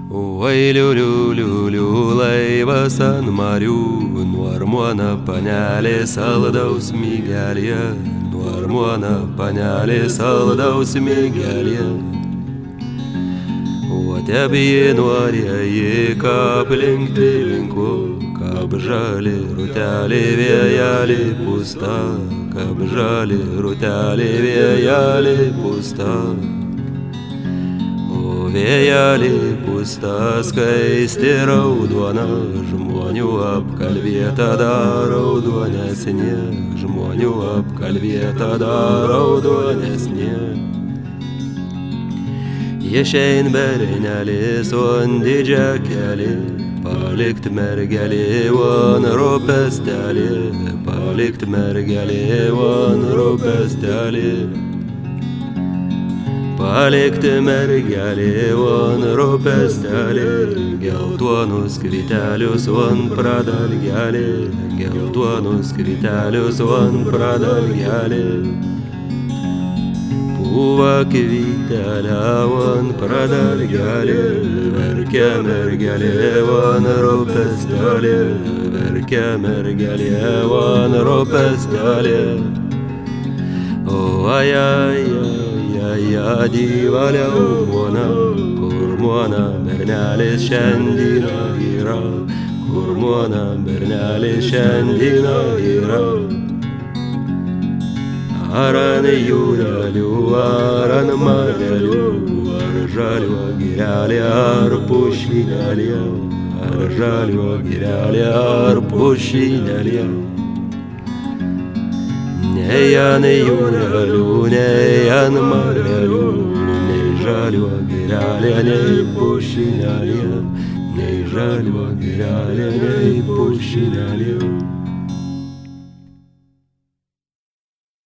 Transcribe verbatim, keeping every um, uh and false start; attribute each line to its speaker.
Speaker 1: Oi, liuliu, liuliu, laivas ant marių, nuarmuona panelė saldaus migelė, nuarmuona panelė saldaus migelė. O tebie nuorieji, kap link linku, kap žali rutelė vėjelė pusta, kap žali rutelė vėjelė pusta. Vėjelė pusta, skaisti raudona, žmonių apkalbėta dar raudonesnė, žmonių apkalbėta dar raudonesnė. Išein bernelės on didžią kelią, palikt mergelį on rūpestelį, palikt mergelį on rūpestelį. Palikti mergelį on rūpestelį, geltuonus kritelius on pradalgelį, geltuonus kritelius on pradalgelį. Pūva kvytelę on pradalgelį, verkia mergelį on rūpestelį, verkia mergelį on rūpestelį. O ai ai ai. Ja diva liaumona, kur mona bernelis šiandieną yra, kur mona bernelis šiandieną yra. Ar ant jūrelių, ar ant marelių, ar žaliuo girelė, ar pušynelė, ar žaliuo girelė, ar pušynelė. Nei ant jūrelių, nei ant marelių, nei žaliuo girelė, nei pušynelė, nei žaliuo girelė, nei pušynelė.